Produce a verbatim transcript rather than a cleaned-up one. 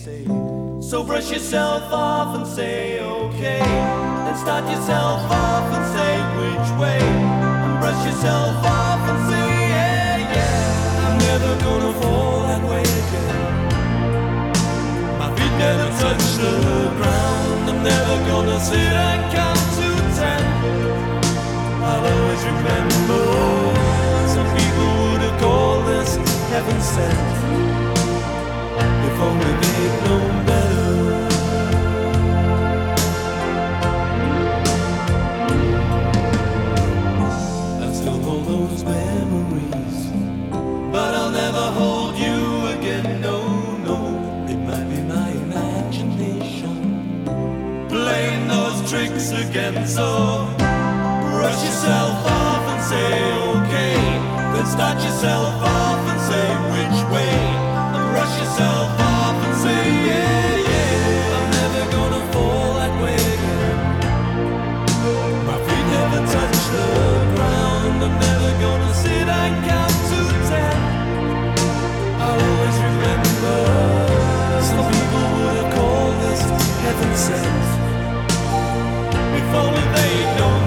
say. So brush yourself off and say okay, then start yourself off and say which way, and brush yourself off and say yeah, yeah. I'm never gonna fall that way again. My feet never touch the ground. I'm never gonna sit and count to ten. I'll always remember. Some people would have called this heaven sent. If only they'd known better. I still hold those memories, but I'll never hold you again. No, no, it might be my imagination playing those tricks again. So brush yourself off and say okay, then start yourself off and say which way, and brush yourself off and say yeah, yeah. I'm never gonna fall that way again. My feet never touch the ground. I'm never gonna sit and count to ten. I'll always remember. Some people would have called this heaven sent. If only they'd known